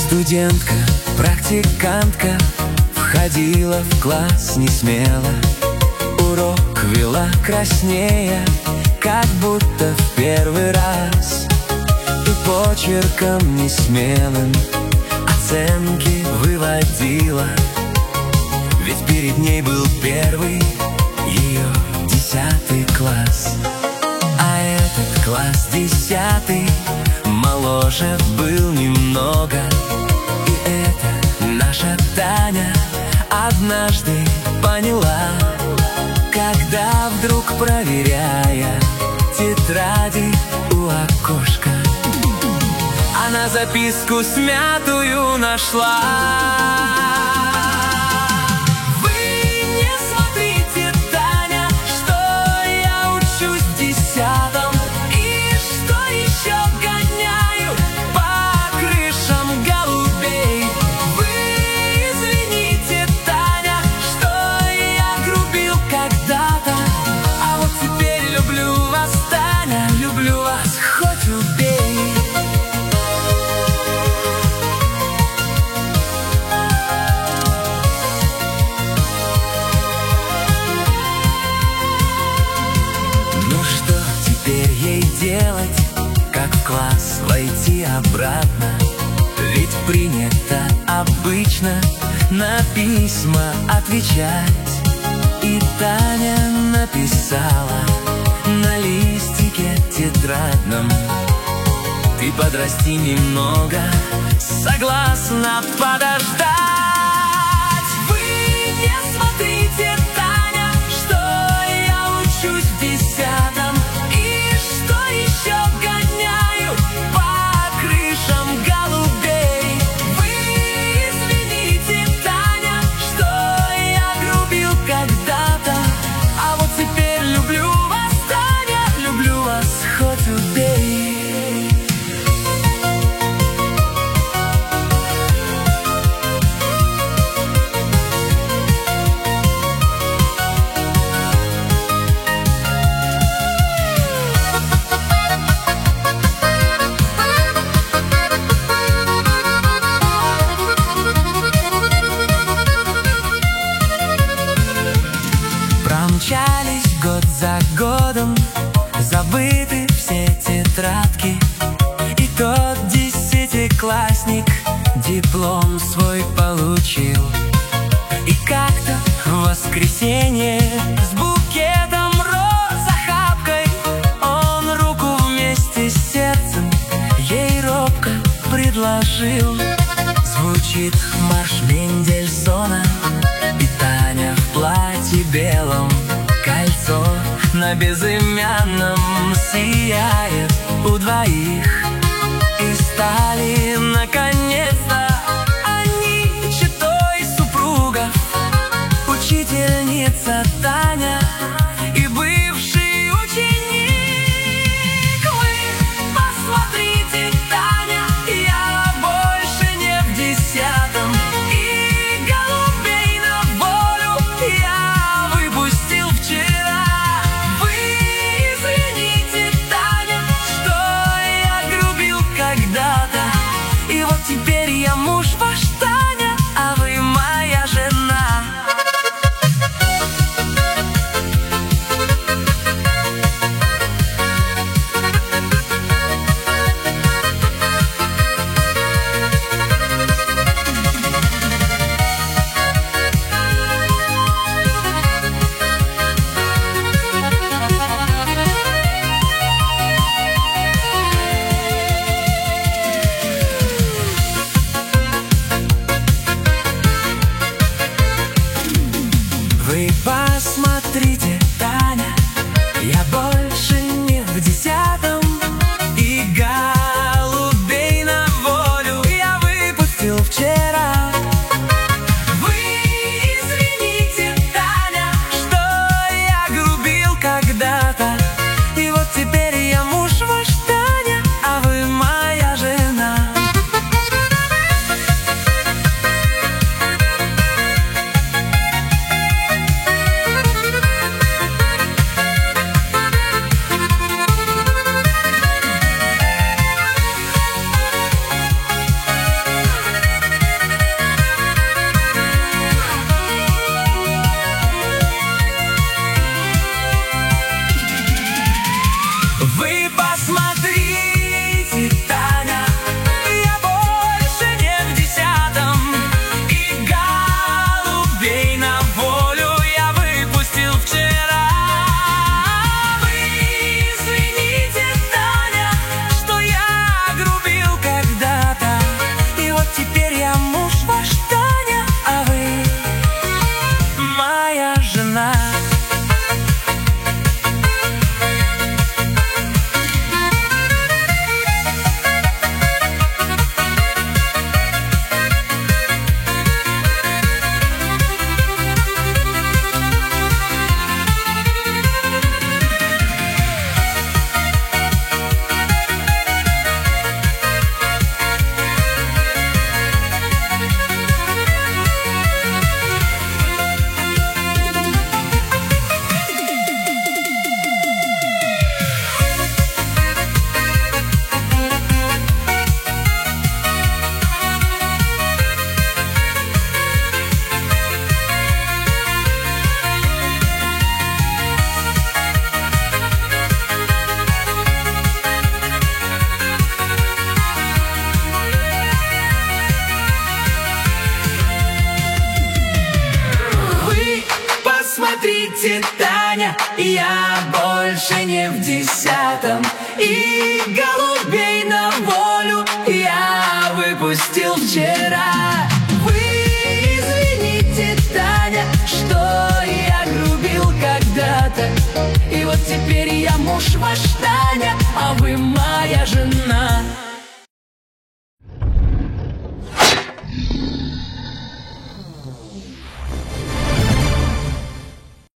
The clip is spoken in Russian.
Студентка, практикантка входила в класс не смело. Урок вела краснея, как будто в первый раз, и почерком несмелым оценки выводила. Ведь перед ней был первый ее 10 класс. А этот класс 10 моложе был немного. И это наша Таня однажды поняла, когда вдруг, проверяя тетради у окошка, она записку смятую нашла. Делать, как в класс войти обратно? Ведь принято обычно на письма отвечать. И Таня написала на листике тетрадном: ты подрасти немного, согласна подождать. Вы не смотрите, Таня, что я учусь в 10-м, гоняю по крышам голубей. Вы извините, Таня, что я грубил когда-то, а вот теперь люблю вас, Таня, люблю вас, хоть убей. Промчались год за годом, забыты все тетрадки, и тот 10-классник диплом свой получил. И как-то в воскресенье с букетом роз, охапкой, он руку вместе с сердцем ей робко предложил. Звучит марш Мендельсона, и Таня в платье белом, кольцо на безымянном сияет у двоих. И стали наконец-то они четой супругов, учительница Таня и бывший ученик. Вы посмотрите, Таня, я больше не в 10-м, и голубей на волю я выпустил вчера. Вы извините, Таня, что я грубил когда-то, и вот теперь я муж ваш, Таня, а вы моя жена. Вы посмотрите, Таня, я больше не в 10-м, и голубей на волю я выпустил вчера. Вы извините, Таня, что я грубил когда-то, и вот теперь я муж ваш, Таня, а вы моя жена. извините, Таня, я больше не в 10-м, и голубей на волю я выпустил вчера. Вы извините, Таня, что я грубил когда-то, и вот теперь я муж ваш.